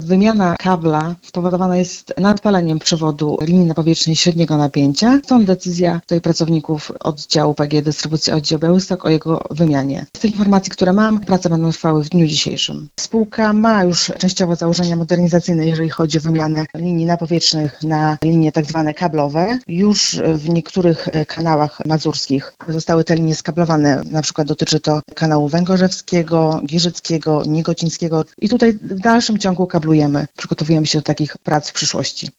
Wymiana kabla spowodowana jest nadpaleniem przewodu linii napowietrznej średniego napięcia. Stąd decyzja tutaj pracowników oddziału PG Dystrybucja Oddział Białystok o jego wymianie. Z tych informacji, które mam, prace będą trwały w dniu dzisiejszym. Spółka ma już częściowo założenia modernizacyjne, jeżeli chodzi o wymianę linii napowietrznych na linie tak zwane kablowe. Już w niektórych kanałach mazurskich zostały te linie skablowane, na przykład dotyczy to kanału węgorzewskiego, giżyckiego, niegocińskiego i tutaj w dalszym ciągu kablujemy. Przygotowujemy się do takich prac w przyszłości.